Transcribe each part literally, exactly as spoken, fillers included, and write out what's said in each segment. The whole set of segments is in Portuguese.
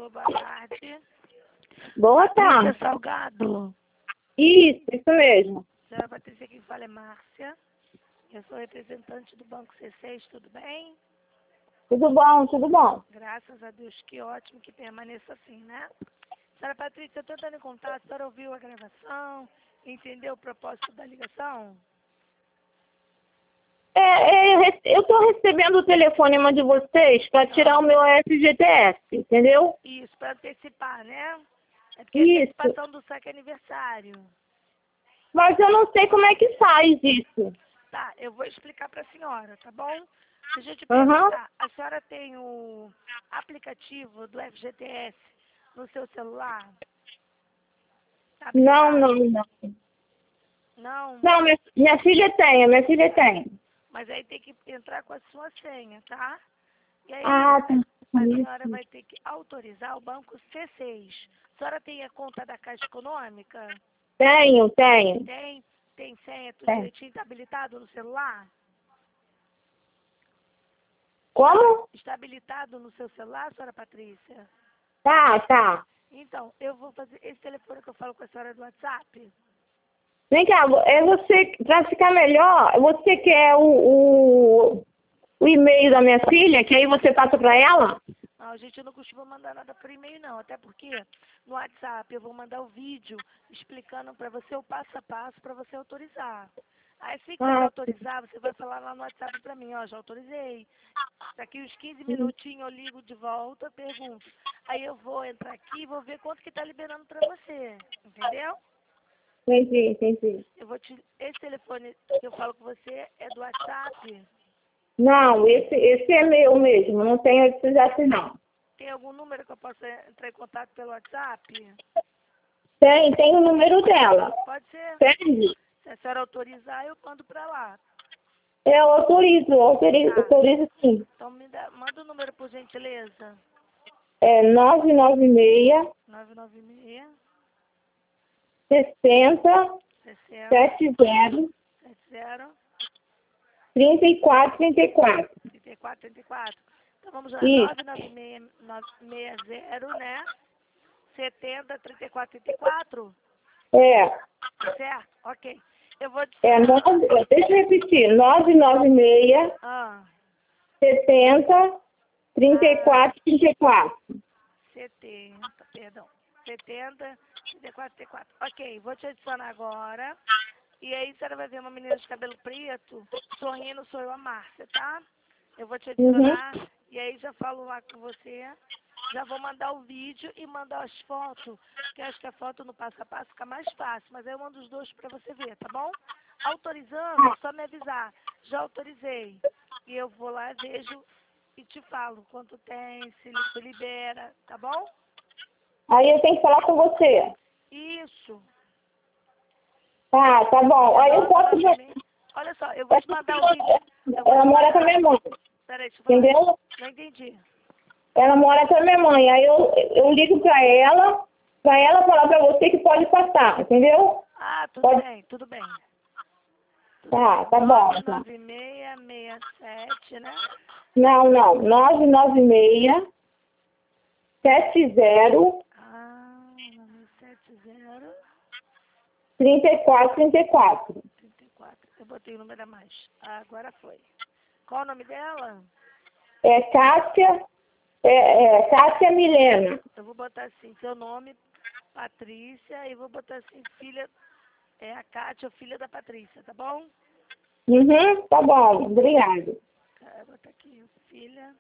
Alô, boa tarde. Boa Patrícia tarde. Salgado. Isso, isso mesmo. Senhora Patrícia, quem fala é Márcia. Eu sou representante do Banco C seis, tudo bem? Tudo bom, tudo bom. Graças a Deus, que ótimo que permaneça assim, né? Senhora Patrícia, eu estou entrando em contato, a senhora ouviu a gravação, entendeu o propósito da ligação? É, é, eu estou recebendo o telefonema de vocês para tirar Ah. o meu F G T S, entendeu? Isso, para antecipar, né? É porque Isso. a antecipação do saque é aniversário. Mas eu não sei como é que faz isso. Tá, eu vou explicar para a senhora, tá bom? Deixa eu te Aham. perguntar, a senhora tem o aplicativo do F G T S no seu celular? Tá Não, habilitado? não, não. Não, Não, minha, minha filha tem, a minha filha tem. mas aí tem que entrar com a sua senha, tá? E aí, Ah, tá. a senhora vai ter que autorizar o banco C seis. A senhora tem a conta da Caixa Econômica? Tenho, tenho. Tem? Tem senha, tudo Tem. direitinho, tá habilitado no celular? Como? Está habilitado no seu celular, senhora Patrícia? Tá, tá. Então, eu vou fazer esse telefone que eu falo com a senhora do WhatsApp. Vem cá, é você, para ficar melhor, você quer o, o, o e-mail da minha filha, que aí você passa para ela? Não, a gente não costuma mandar nada por e-mail, não. Até porque no WhatsApp eu vou mandar o vídeo explicando para você o passo a passo para você autorizar. Aí, assim que você Ah, autorizar, você vai falar lá no WhatsApp para mim, ó, já autorizei. Daqui uns quinze minutinhos eu ligo de volta, pergunto. Aí eu vou entrar aqui e vou ver quanto que está liberando para você. Entendeu? entendi, entendi. Eu vou te... Esse telefone que eu falo com você é do WhatsApp. Não, esse, esse é meu mesmo, não tenho esse assim não. Tem algum número que eu possa entrar em contato pelo WhatsApp? Tem, tem o número dela. Pode ser. Tem? Se a senhora autorizar, eu mando para lá. Eu autorizo, autorizo, Tá. autorizo sim. Então me dá, manda o número por gentileza. É nove nove seis, nove nove seis, sessenta, sessenta, setenta, setenta, trinta e quatro, trinta e quatro. trinta e quatro, trinta e quatro. Então vamos lá, Isso, nove nove seis, sessenta, né? setenta, trinta e quatro, trinta e quatro. é. Certo? Ok. Eu vou te É nove, deixa eu repetir, nove nove seis, Ah, setenta, trinta e quatro, trinta e quatro. setenta, perdão. setenta, trinta e quatro, trinta e quatro. Ok, vou te adicionar agora. E aí a senhora vai ver uma menina de cabelo preto sorrindo, sou eu, a Márcia, tá? Eu vou te Uhum. adicionar e aí já falo lá com você. Já vou mandar o vídeo e mandar as fotos, que acho que a foto no passo a passo fica mais fácil, mas aí eu mando os dois para você ver, tá bom? Autorizando, é só me avisar. Já autorizei. E eu vou lá, vejo e te falo quanto tem, se li- libera, tá bom? Aí eu tenho que falar com você. Isso. Tá, tá bom. Aí eu posso... Olha só, eu vou te mandar o vídeo. Eu vou Ela te mora com a mandar. minha mãe, Peraí, deixa eu falar. entendeu? Não entendi. Ela mora com a minha mãe. Aí eu, eu ligo pra ela, pra ela falar pra você que pode passar, entendeu? Ah, tudo Pode... bem, tudo bem. Tudo Tá, bem. tá bom. Tá. nove nove seis, seis sete, né? Não, não. nove nove seis, sete zero, Ah, nove sete zero, trinta e quatro, trinta e quatro. trinta e quatro. Eu botei o número a mais. Ah, agora foi. Qual o nome dela? É Cássia, é, é Cássia Milena. Eu vou botar assim, seu nome, Patrícia, e vou botar assim, filha, é a Kátia, filha da Patrícia, tá bom? Uhum, tá bom. Obrigada. Tá, eu vou botar aqui, filha,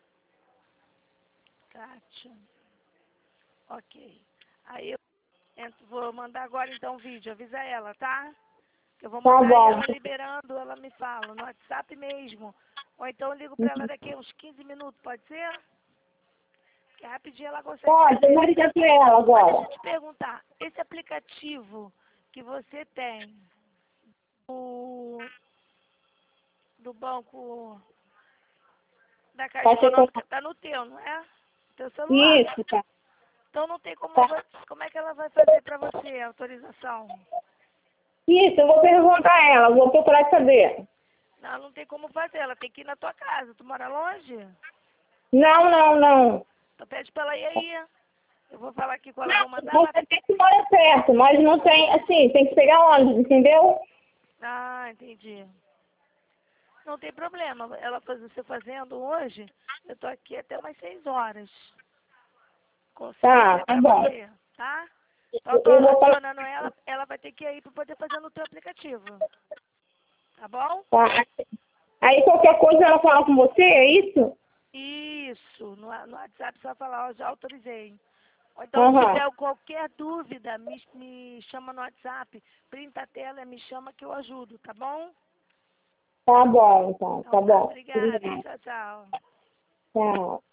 Kátia. Ok. Aí eu entro, vou mandar agora então o vídeo, avisa ela, tá? Que eu vou Tá mandar e bom. ela liberando, ela me fala, no WhatsApp mesmo. Ou então eu ligo pra ela daqui a uns quinze minutos, pode ser? Que rapidinho ela consegue Pode, eu vou fazer. ligar pra ela Mas deixa agora. eu te perguntar, esse aplicativo que você tem do, do banco da Caixa Caixa Econômica Econômica. tá no teu, não é? Teu celular. Isso, tá. Então não tem como, Tá. vo- como é que ela vai fazer pra você a autorização? Isso, eu vou perguntar a ela, vou procurar saber. Não, não tem como fazer, ela tem que ir na tua casa. Tu mora longe? Não, não, não. Então pede pra ela ir aí. Eu vou falar aqui com ela, vou mandar Você ela... tem que morar perto, mas não tem, assim, tem que pegar ônibus, entendeu? Ah, entendi. Não tem problema. Ela faz, você fazendo hoje, eu tô aqui até umas seis horas. Consigo Tá, ser tá pra bom. você, tá? Então eu tô Eu vou falar. adicionando ela, ela vai ter que ir aí pra poder fazer no teu aplicativo. Tá bom? Tá. Aí qualquer coisa ela fala com você, é isso? Isso. No, no WhatsApp você vai falar, ó, já autorizei. Ou então, se Aham. tiver qualquer dúvida, me, me chama no WhatsApp, printa a tela e me chama que eu ajudo, tá bom? Tá bom, então, Então tá tá, bom. obrigada. Tchau, tchau. Tchau.